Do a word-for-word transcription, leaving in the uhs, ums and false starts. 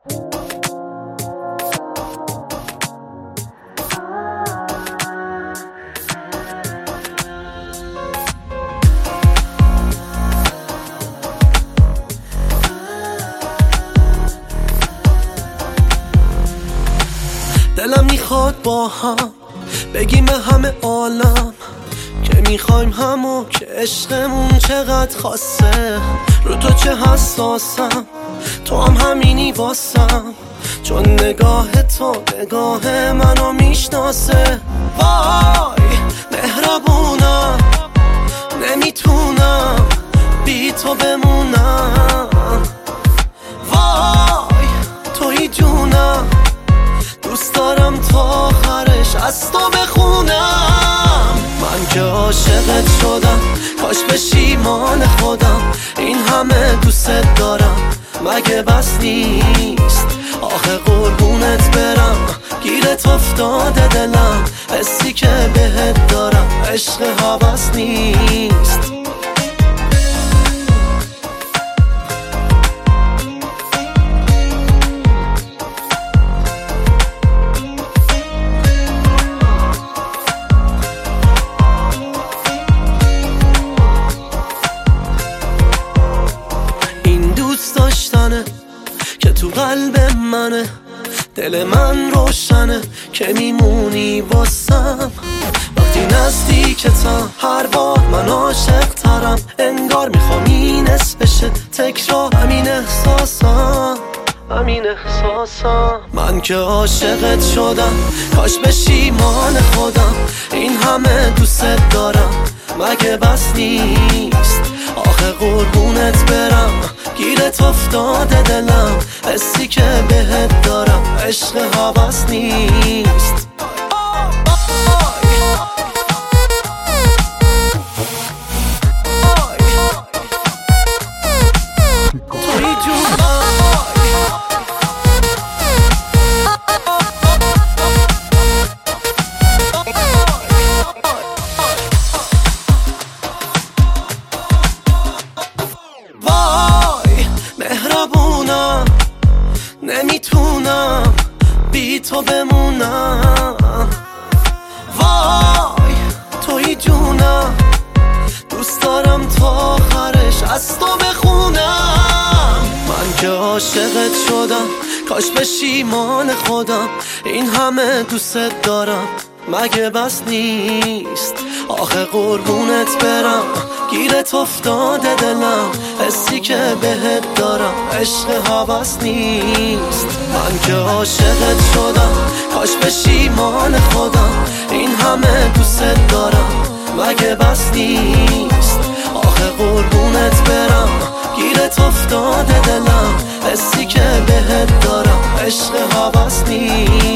دلم میخواد با هم بگیم به همه عالم که میخوایم همو، که عشقمون چقدر خاصه. رو تو چه حساسم، تو هم همینی واسم، چون نگاه تو نگاه منو میشناسه. وای مهربونم، نمیتونم بی تو بمونم. وای توی جونم، دوست دارم تا آخرش از تو بخونم. من که عاشقت شدم، کاش پشیمان خودم. این همه دوست دارم، مگه بس نیست؟ آخه قربونت برم، گیرت افتاده دلم. حسی که بهت دارم عشق هوس نیست. که تو قلب منه، دل من روشنه که میمونی واسم. وقتی نزدیکتم هر بار من عاشق ترم، انگار میخوام این اسم بشه تکرار. همین احساسم، همین احساسم. من که عاشقت شدم، کاش پشیمان خودم. این همه دوست دارم، مگه بس نیست؟ آخه قربونت برم، گیرت افتاده دلم. حسی که بهت دارم عشق هوس نیست. توی جون مهربونم، نمیتونم بی تو بمونم. وای توی جونم، دوست دارم تا آخرش از تو بخونم. من که عاشقت شدم، کاش پشیمان خودم. این همه دوست دارم، مگه بس نیست؟ آخه قربونت برم، گیرت افتاده دلم. حسی که بهت دارم عشق هوس نیست. من که عاشقت شدم، کاش پشیمان خودم. این همه دوست دارم، مگه بس نیست؟ آخه قربونت برم، گیرت افتاده دلم. حسی که بهت دارم عشق هوس نیست.